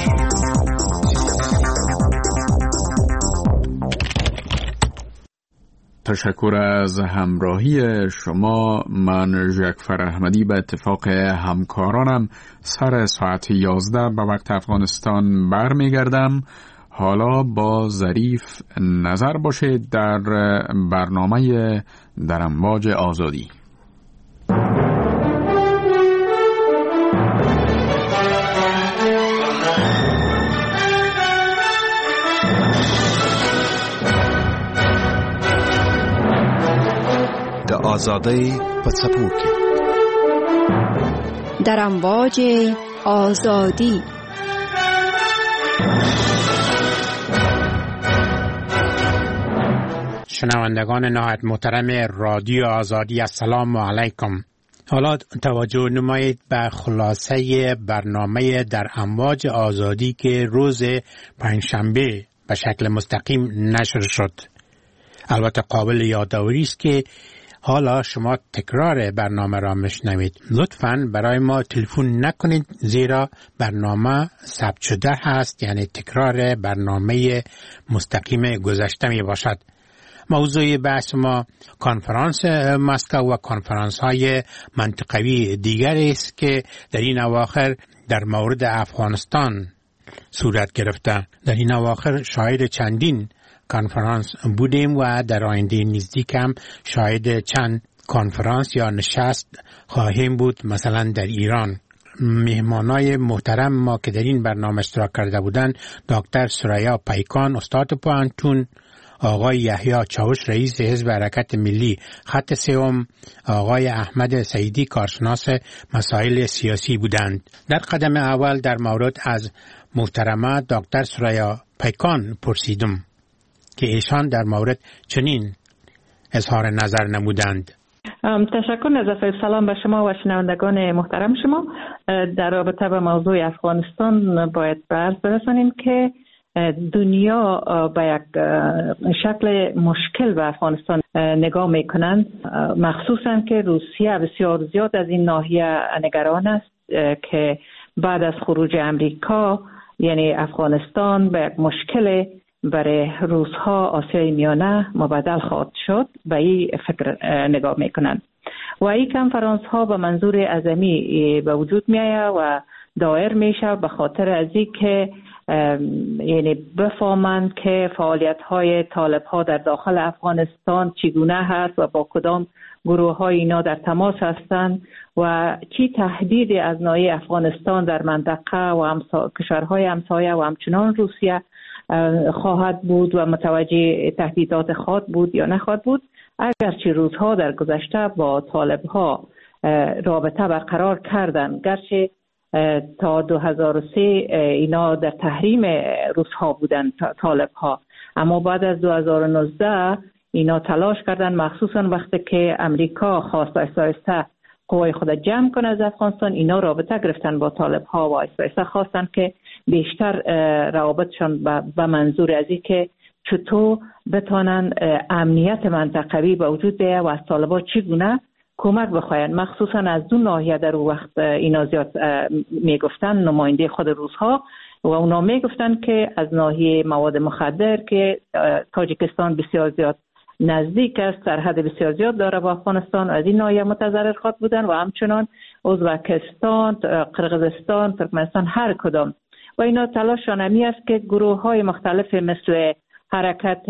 تشکر از همراهی شما. من جعفر احمدی به اتفاق همکارانم سر ساعت 11 به وقت افغانستان برمیگردم. حالا با ظریف نظر باشید در برنامه در امواج آزادی. آزادی پڅپوکي در امواج آزادی. شنوندگان نهایت محترم رادیو آزادی، السلام علیکم. حالا توجه نمایید به خلاصه برنامه در امواج آزادی که روز پنجشنبه به شکل مستقیم نشر شد. البته قابل یادآوری است که حالا شما تکرار برنامه را میشنوید. لطفاً برای ما تلفن نکنید، زیرا برنامه ثبت شده هست، یعنی تکرار برنامه مستقیم گذشته می باشد. موضوع بحث ما کنفرانس مسکو و کنفرانس های منطقوی دیگری است که در این اواخر در مورد افغانستان صورت گرفته. در این اواخر شاهد چندین کنفرانس بودیم و در آینده نزدیک هم شاهد چند کنفرانس یا نشست خواهیم بود. مثلا در ایران مهمانای محترم ما که در این برنامه اشتراک کرده بودند دکتر سریا پیکان استاد پوهنتون، آقای یحیی چاوش رئیس حزب حرکت ملی خط سوم، آقای احمد سعیدی کارشناس مسائل سیاسی بودند. در قدم اول در مورد از محترمه دکتر سریا پیکان پرسیدم که ایشان در مورد چنین اظهار نظر نمودند. تشکر. نظر سلام به شما و شنوندگان محترم شما. در رابطه با موضوع افغانستان باید به عرض برسانیم که دنیا به یک شکل مشکل به افغانستان نگاه میکنند، مخصوصا که روسیه بسیار زیاد از این ناحیه نگران است که بعد از خروج امریکا یعنی افغانستان به یک مشکل برای روس‌ها آسیای میانه مبدل خواهد شد. به این فکر نگاه میکنند و این کنفرانس ها به منظور عظمی به وجود میآید و دایر میشه به خاطر از این که یعنی بفهمند که فعالیت های طالب ها در داخل افغانستان چگونه هست و با کدام گروه های اینا در تماس هستند و چی تهدیدی از ناحیه افغانستان در منطقه و کشورهای همسایه و همچنان روسیه خواهد بود و متوجه تهدیدات خواهد بود یا نخواهد بود. اگرچه روزها در گذشته با طالب ها رابطه برقرار کردند، گرچه تا 2003 اینا در تحریم روس‌ها بودن طالب ها، اما بعد از 2019 اینا تلاش کردن، مخصوصا وقتی که امریکا خواست آهسته قوای خود جمع کنه از افغانستان، اینا رابطه گرفتن با طالب ها و آهسته خواستن که بیشتر روابطشان به منظور از این که چطور بتونن امنیت منطقوی به وجود بیاید و از طالبان چگونه کمک بخواهند. مخصوصا از دو ناحیه در وقت اینا زیاد میگفتن، نماینده خود روس‌ها و اونا میگفتن که از ناحیه مواد مخدر که تاجیکستان بسیار زیاد نزدیک است، سرحد بسیار زیاد داره با افغانستان، از این ناحیه متضرر خواهد بودن و همچنان ازبکستان، قرقیزستان، ترکمنستان، هر کدام. و اینا تلاششان همی است که گروه های مختلف مثل حرکت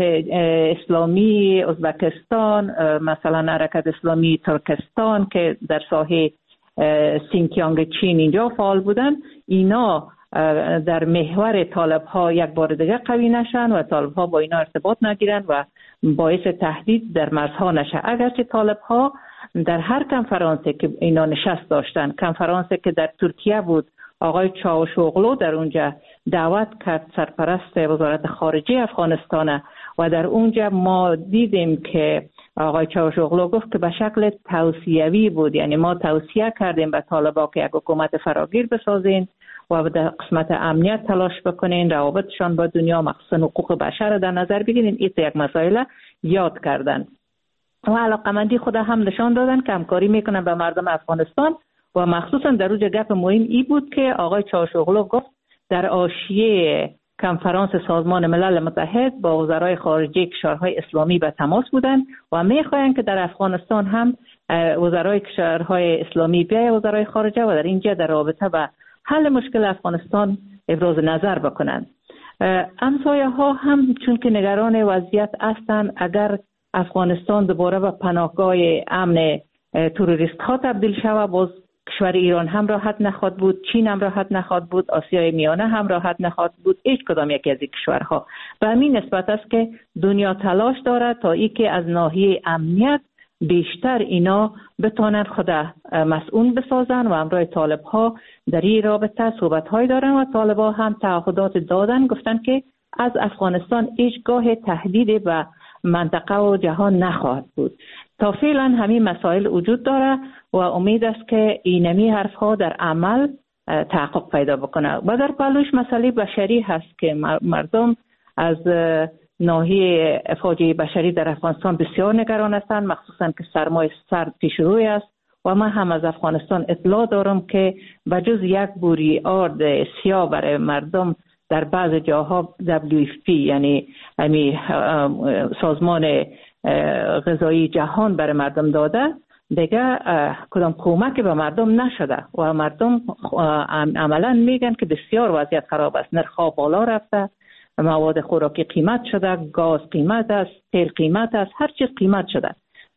اسلامی ازبکستان، مثلا حرکت اسلامی ترکستان که در ساحه سینکیانگ چین اینجا فعال بودن، اینا در محور طالب ها یک بار دیگه قوی نشن و طالب ها با اینا ارتباط نگیرن و باعث تهدید در مرزها نشه. اگرچه طالب ها در هر کنفرانسی که اینا نشست داشتن، کنفرانسی که در ترکیه بود، آقای چاوشوغلو در اونجا دعوت کرد، سرپرست وزارت خارجه افغانستان، و در اونجا ما دیدیم که آقای چاوشوغلو گفت که به شکل توصیوی بود، یعنی ما توصیه کردیم به طالبا که یک حکومت فراگیر بسازین و در قسمت امنیت تلاش بکنین، روابطشان با دنیا مخصوصا حقوق بشر در نظر بگیرین. این یک مسائل یاد کردن و علاقمندی خود هم نشان دادن که همکاری میکنن به مردم افغانستان و مخصوصا در اونجا گپ مهم ای بود که آقای چاوشوغلو گفت در حاشیه کنفرانس سازمان ملل متحد با وزرای خارجه کشورهای اسلامی به تماس بودند و میخواهند که در افغانستان هم وزرای کشورهای اسلامی بیاید، وزرای خارجه، و در اینجا در رابطه با حل مشکل افغانستان ابراز نظر بکنند. همسایه ها هم چون که نگران وضعیت هستند، اگر افغانستان دوباره به پناهگاه امن تروریست ها تبدیل شود، باز کشور ایران هم راحت نخواهد بود، چین هم راحت نخواهد بود، آسیای میانه هم راحت نخواهد بود، هیچ کدام یکی از این کشورها. به همین نسبت است که دنیا تلاش دارد تا ای که از ناحیه امنیت بیشتر اینا بتونن خود مسئول بسازن و همراه طالب ها در این رابطه صحبت های دارن و طالب ها هم تعهدات دادن، گفتن که از افغانستان هیچگاه تهدید به منطقه و جهان نخواهد بود. تا فعلا همین مسائل وجود داره و امید است که اینمی حرف ها در عمل تحقق پیدا بکنه. و در پلوش مسئله بشری هست که مردم از ناحیه فاجعه بشری در افغانستان بسیار نگران هستند، مخصوصا که سرمای سرد پیش روی است و من هم از افغانستان اطلاع دارم که بجز یک بوری آرد سیاه برای مردم در بعض جاها WFP یعنی سازمان غذایی جهان برای مردم داده، دیگه کدام کمکی به مردم نشده و مردم عملا میگن که بسیار وضعیت خراب است. نرخ‌ها بالا رفته، مواد خوراکی قیمت شده، گاز قیمت است، تیل قیمت است، هر چیز قیمت شده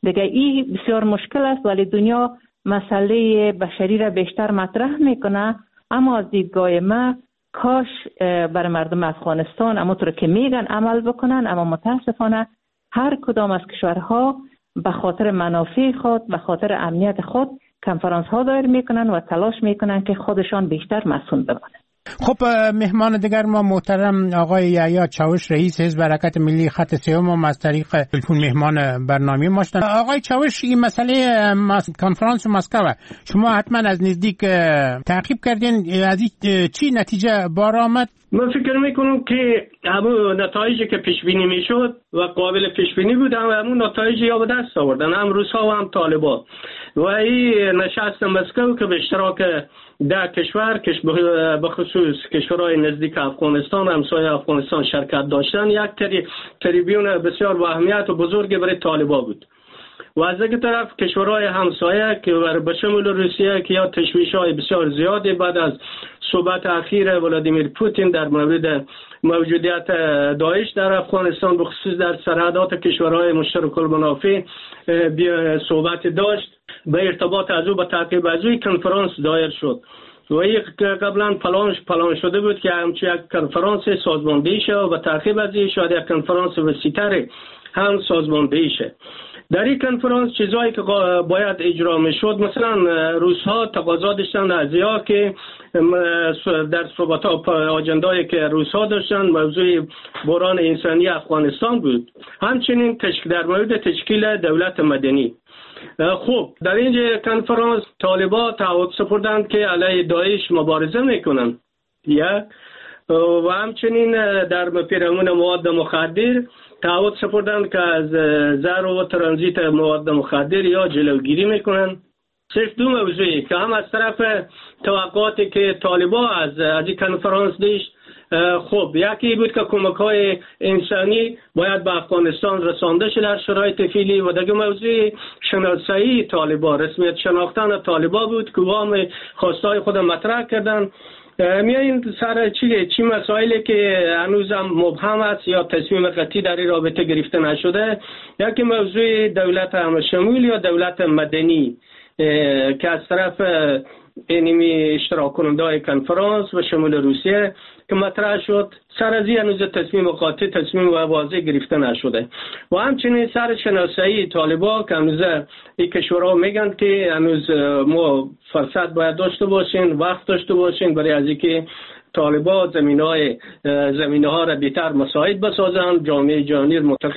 دیگه این بسیار مشکل است، ولی دنیا مسئله بشری را بیشتر مطرح میکنه. اما از دیدگاه ما کاش برای مردم افغانستان همونطور که میگن عمل بکنن، اما متاسفانه هر کدام از کشورها به خاطر منافع خود، به خاطر امنیت خود کنفرانس ها دایر میکنن و تلاش میکنن که خودشان بیشتر مسئول بمانند. خب مهمان دیگر ما محترم آقای یحیی چاوش، رئیس حزب حرکت ملی خط سوم، از طریق تلفن مهمان برنامه ما شدن. آقای چاوش، این مسئله کنفرانس مسکو شما حتما از نزدیک تعقیب کردین، از چی نتیجه بار آمد؟ من فکر میکنم که همون نتایجی که پیش بینی میشد و قابل پیش بینی بود همون نتایجی یا به دست آوردن، هم روس‌ها و هم طالبان. و این نشست مسکو که به اشتراک 10 کشور به خصوص کشورهای نزدیک افغانستان، همسایه افغانستان شرکت داشتن، یک تریبیون بسیار با اهمیت و بزرگی برای طالبان بود. و از یک طرف کشورهای همسایه که به شمول روسیه که یا تشویش‌های بسیار زیادی بعد از صحبت اخیر ولادیمیر پوتین در مورد موجودیت داعش در افغانستان به خصوص در سرحدات کشورهای مشترک المنافع صحبت داشت، به ارتباط از او به تعقیب از او کنفرانس دایر شد. و یک قبلا پلان شده بود که همچون یک کنفرانس سازماندهی شه و به تعقیب از این شاید یک کنفرانس وسیع‌تر هم سازماندهی شه. در این کنفرانس چیزایی که باید اجرا میشد، مثلا روس‌ها تقاضا داشتن از یا که در صحبت‌ها آجندایی که روس‌ها داشتن موضوع بحران انسانی افغانستان بود، همچنین در مورد تشکیل دولت مدنی. خب در این کنفرانس طالبان تعهد سپردند که علیه داعش مبارزه میکنند، و همچنین در پیرامون مواد مخدر تعهد سپردند که از زر و ترانزیت مواد مخدر یا جلوگیری میکنند. صرف دو موضوعی که هم از طرف توقعاتی که طالبان از این کنفرانس داشت، خب یکی بود که کمک‌های انسانی باید به افغانستان رسانده شد در شرایط فعلی، و دیگه موضوع شناسایی طالبان، رسمیت شناختن طالبان بود که وام خواستای خود مطرح کردن. میاییم سر چی مسائلی که هنوز هم مبهم است یا تصمیم قطعی در این رابطه گرفته نشده. یکی موضوع دولت همشمول یا دولت مدنی که از طرف اینمی اشتراک کننده کنفرانس و شمول روسیه که مطرح شد، سر از این هنوز تصمیم قاطع، تصمیم واضح گرفته نشده. و همچنین سر شناسایی طالبان که هنوز این کشورها میگن که هنوز ما فرصت باید داشته باشین، وقت داشته باشین برای از اینکه طالبان زمینه ها را بیشتر مساعد بسازند، جامعه جهانی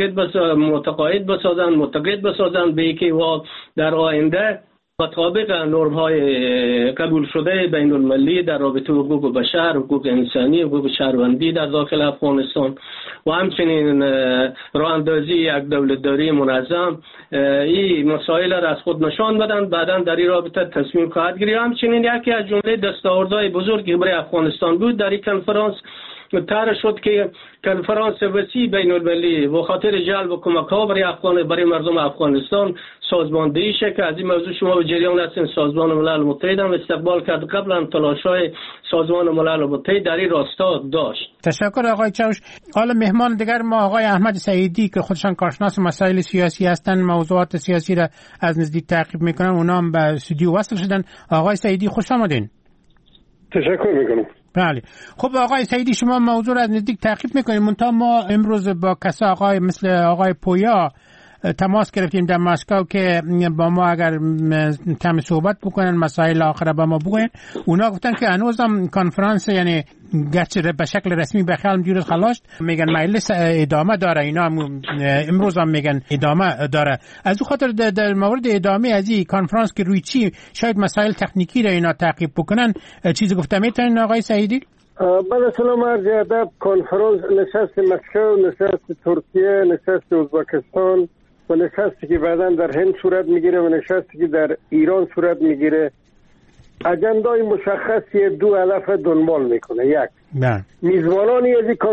متقاعد بسازند به اینکه در آینده مطابق نرم‌های قبول شده بین المللی در رابطه حقوق بشر، حقوق انسانی، حقوق شهروندی در داخل افغانستان و همچنین راه اندازی یک دولتداری منظم، این مسائل را از خود نشان بدن، بعدا در این رابطه تصمیم خواهد گرفت. همچنین یکی از جمله دستاوردهای بزرگی برای افغانستان بود در این کنفرانس طرح شد که کنفرانس وسیع بین المللی و خاطر جلب کمک‌ها برای مردم افغانستان سازماندهی شه که از این موضوع شما به جریان هستین. سازمان ملل متحد هم استقبال کرد، قبلا تلاش‌های سازمان ملل متحد در این راستا داشت. تشکر آقای چاوش. حالا مهمان دیگر ما آقای احمد سعیدی که خودشان کارشناس مسائل سیاسی هستند، موضوعات سیاسی را از نزدیک تعقیب میکنن، اونا هم به استودیو وصل شدن. آقای سعیدی خوش آمدین. تشکر میکنم. بله. خب آقای سعیدی، شما موضوع را از نزدیک تعقیب میکنید. منتها ما امروز با کسا آقای مثل آقای پویا تماس گرفتیم در مسکو که با ما اگر کمی صحبت بکنن، مسائل آخر با ما بگوین. اونا گفتن که هنوز هم کنفرانس یعنی گرچه به شکل رسمی به خیال دیروز خلاص، میگن مجلس ادامه داره. اینا هم امروز هم میگن ادامه داره. از اون خاطر در مورد ادامه از این کنفرانس که روی چی شاید مسائل تکنیکی را اینا تعقیب بکنن، چیزی گفته میتونن آقای سعیدی؟ بله، سلام عرض ادب. کنفرانس نشست مسکو، نشست ترکیه، نشست ازبکستان و نشستی که بعدا در هند صورت میگیره و نشستی که در ایران صورت میگیره، اجندای مشخصی دو هدف دنبال میکنه. یک، میزبانان از این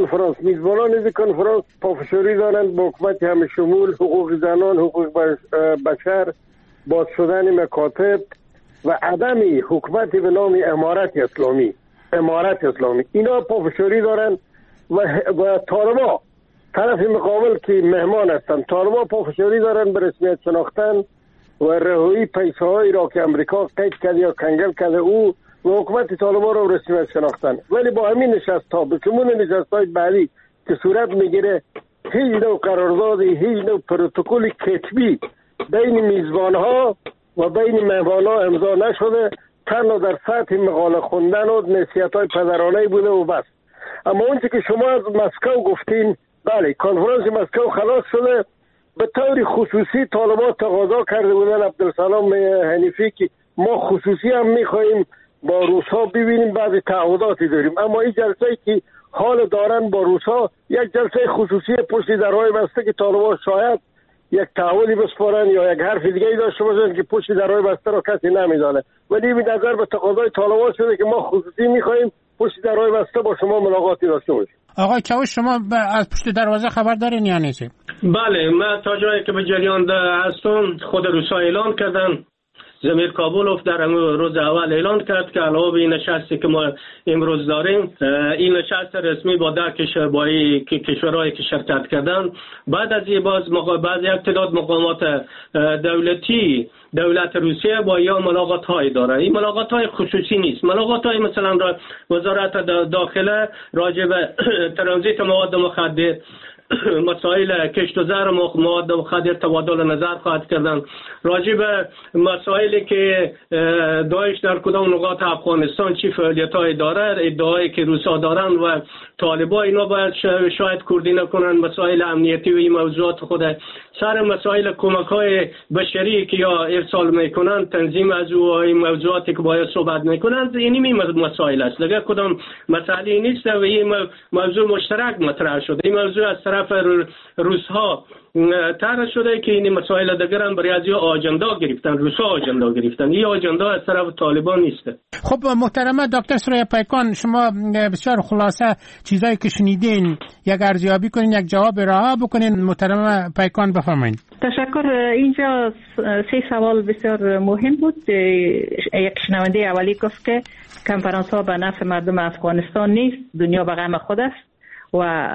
کنفرانس پافشاری دارند با حکومت همه شمول، حقوق زنان، حقوق بشر، باز شدن مکاتب و عدم حکومت به نام امارت اسلامی. اینا پافشاری دارند و طالبان طرف مقابل که مهمان هستند. طالبان پافشاری دارن به رسمیت شناختن و رهایی پیسه هایی را که امریکا قید کرده یا کنگل کرده او و حکومت طالبان را رسمیت شناختن. ولی با همین نشست ها بکمون نشست های بعدی که صورت میگیره هیچ نوع قراردادی، هیچ نوع پروتکل کتبی بین میزبان ها و بین مهمان ها امضا نشده، تنها در سطح مقاله خوندن و نصیحت های پدرانه بوده و بس. اما اونچه که شما از مسکو گفتین، بله کنفرانس مسکو خلاص شده. به طور خصوصی طالبان تقاضا کرده بودن عبدالسلام حنیفی که ما خصوصی هم میخواییم با روسا ببینیم، بعضی تعهداتی داریم. اما این جلسه که حال دارن با روسا یک جلسه خصوصی پشت درهای بسته که طالبان شاید یک تعهدی بسپارن یا یک حرف دیگه داشته باشن که پشت درهای بسته را کسی نمیدانه. ولی به نظر به تقاضای طالبان شده که ما خصوصی میخواییم پشت درهای بسته با شما ملاقاتی داشته باشیم. آقای چاوش شما از پشت دروازه خبر دارین یا نیست؟ بله، من تا جایی که به جریان هستم خود روسا اعلان کردن، زمیر کابولوف در روز اول اعلان کرد که علاوه به این نشستی که ما امروز داریم، این نشست رسمی با در کشورهایی که شرکت کردن، بعد از این بعض یک تعداد مقامات دولتی دولت روسیه با یا ملاقات های داره. این ملاقات های خصوصی نیست. ملاقات های مثلا وزارت داخله راجع به ترانزیت مواد مخدر، مسائل کشت و زر مواد مخدر تبادل نظر خواهد کردن. راجع به مسائلی که داعش در کدام نقاط افغانستان چی فعالیت‌های داره، ادعایی که روسا دارن و طالبان اینا باید شاید کوردینه کنن مسائل امنیتی و این موضوعات خود سر مسائل کمک‌های بشری که یا ارسال میکنن، تنظیم از این موضوعاتی که باید صحبت میکنن، این مسائل است. دیگه کدام مسئله نیست و این موضوع مشترک مطرح شده. این موضوع از طرف روس‌ها طرح شده که این مسائل دیگر هم برای از آجندا گرفتن، روس‌ها آجندا گرفتن. این آجندا از طرف طالبان نیست. خب محترمه دکتر سریا پیکان، شما بسیار خلاصه چیزایی که شنیدین یک ارزیابی کنین، یک جواب ارائه بکنین. محترمه پیکان بفرمایید. تشکر. اینجا 3 سوال بسیار مهم بود. یک شنونده اولی گفت که کنفرانس ها به نفع مردم افغانستان نیست، دنیا به غم خود است و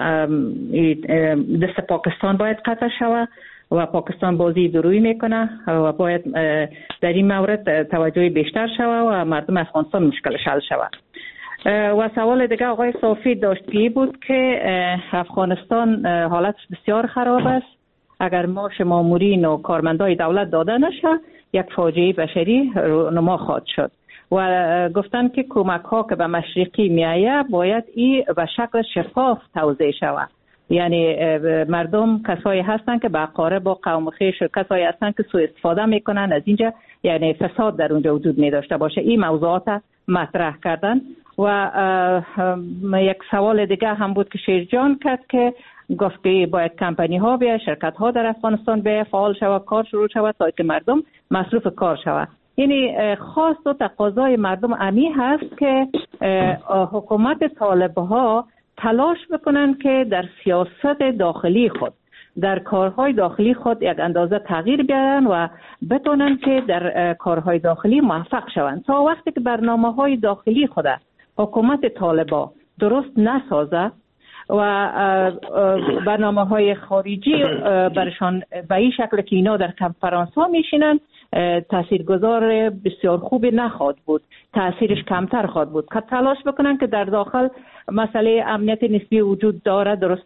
دست پاکستان باید قطع شود و پاکستان بازی درویی میکنه و باید در این مورد توجه بیشتر شود و مردم افغانستان مشکلش حل شود. و سوال دیگه آقای صافی داشتی بود که افغانستان حالت بسیار خراب است. اگر معاش مامورین و کارمندای دولت داده نشه یک فاجعه بشری رونما خواهد شد. و گفتن که کمک ها که به مشرقی میایه باید این به شکل شفاف توزیع شود. یعنی مردم کسایی هستن که به اقارب با قوم خویش، کسایی هستن که سوء استفاده میکنن از اینجا، یعنی فساد در اونجا وجود میداشته باشه. این موضوعات مطرح کردن. و یک سوال دیگه هم بود که شیرجان کرد که گفت که باید کمپانی ها بیا، شرکت ها در افغانستان بیا فعال شود، کار شروع شود تا که مردم مصروف کار شود. یعنی خواست و تقاضای مردم امی هست که حکومت طالبها تلاش بکنن که در سیاست داخلی خود، در کارهای داخلی خود یک اندازه تغییر بیارن و بتونن که در کارهای داخلی موفق شوند. تا وقتی که برنامه‌های داخلی خود حکومت طالبا درست نسازه و برنامه‌های خارجی برشان به این شکل که اینا در کنفرانس ها میشینن، تاثیرگذار بسیار خوبی نخواهد بود، تاثیرش کمتر خواهد بود. که تلاش بکنن که در داخل مسئله امنیت نسبی وجود داره، درست